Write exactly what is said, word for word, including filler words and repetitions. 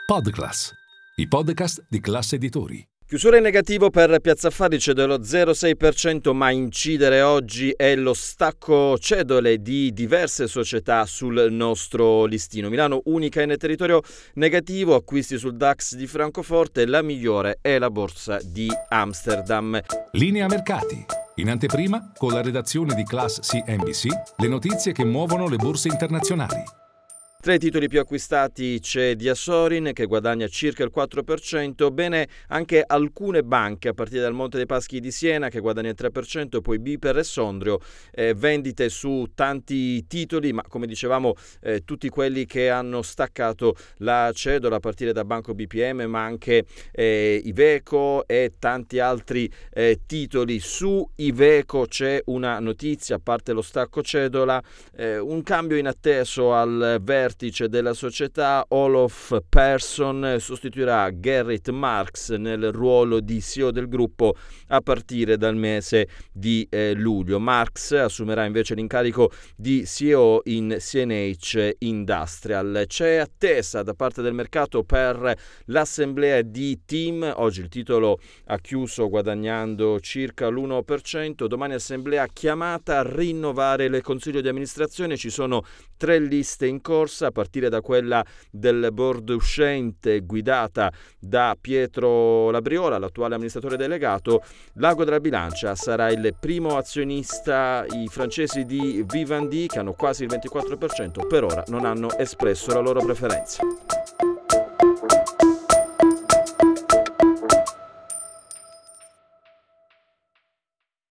Podclass, i podcast di Class Editori. Chiusura in negativo per Piazza Affari, cede lo zero virgola sei per cento, ma incidere oggi è lo stacco cedole di diverse società sul nostro listino. Milano unica in territorio negativo, acquisti sul DAX di Francoforte, la migliore è la borsa di Amsterdam. Linea mercati. In anteprima, con la redazione di Class C N B C, le notizie che muovono le borse internazionali. Tra i titoli più acquistati c'è Diasorin che guadagna circa il quattro per cento, bene anche alcune banche a partire dal Monte dei Paschi di Siena che guadagna il tre per cento, poi Biper e Sondrio, eh, vendite su tanti titoli, ma come dicevamo eh, tutti quelli che hanno staccato la cedola a partire da Banco B P M, ma anche eh, Iveco e tanti altri eh, titoli. Su Iveco c'è una notizia, a parte lo stacco cedola, eh, un cambio inatteso al vertice della società. Olof Persson sostituirà Gerrit Marx nel ruolo di C E O del gruppo a partire dal mese di eh, luglio. Marx assumerà invece l'incarico di C E O in C N H Industrial. C'è attesa da parte del mercato per l'assemblea di Team. Oggi il titolo ha chiuso guadagnando circa l'uno per cento. Domani assemblea chiamata a rinnovare il consiglio di amministrazione. Ci sono tre liste in corsa, a partire da quella del board uscente guidata da Pietro Labriola, l'attuale amministratore delegato. L'ago della bilancia sarà il primo azionista, i francesi di Vivendi che hanno quasi il ventiquattro per cento, per ora non hanno espresso la loro preferenza.